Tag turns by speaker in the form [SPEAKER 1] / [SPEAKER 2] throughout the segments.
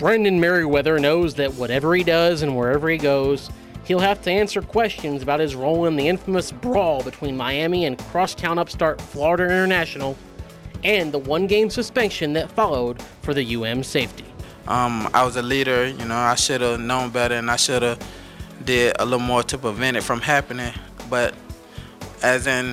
[SPEAKER 1] Brendan Merriweather knows that whatever he does and wherever he goes, he'll have to answer questions about his role in the infamous brawl between Miami and crosstown upstart Florida International and the one-game suspension that followed for the UM safety.
[SPEAKER 2] I was a leader, I should have known better and I should have did a little more to prevent it from happening. But as in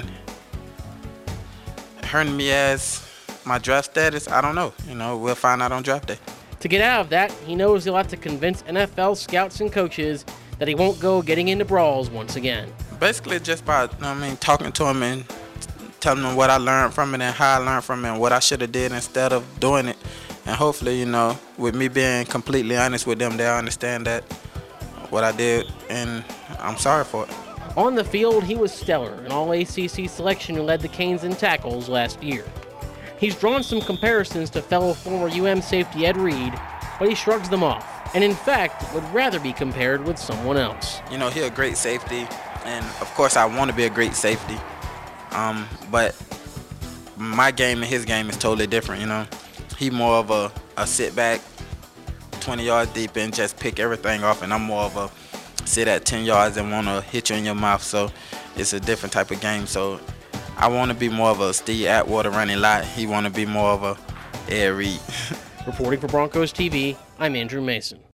[SPEAKER 2] hurting me as my draft status, I don't know. We'll find out on draft day.
[SPEAKER 1] To get out of that, he knows he'll have to convince NFL scouts and coaches that he won't go getting into brawls once again.
[SPEAKER 2] Basically just by, talking to him and telling him what I learned from it and how I learned from it and what I should have did instead of doing it. And hopefully, with me being completely honest with them, they'll understand that what I did, and I'm sorry for it.
[SPEAKER 1] On the field, he was stellar, an All-ACC selection who led the Canes in tackles last year. He's drawn some comparisons to fellow former UM safety Ed Reed, but he shrugs them off, and in fact would rather be compared with someone else.
[SPEAKER 2] He's a great safety, and of course I want to be a great safety, but my game and his game is totally different, He more of a sit back 20 yards deep and just pick everything off, and I'm more of a sit at 10 yards and want to hit you in your mouth, so it's a different type of game. So I want to be more of a Steve Atwater running lot. He want to be more of a Ed Reed.
[SPEAKER 1] Reporting for Broncos TV, I'm Andrew Mason.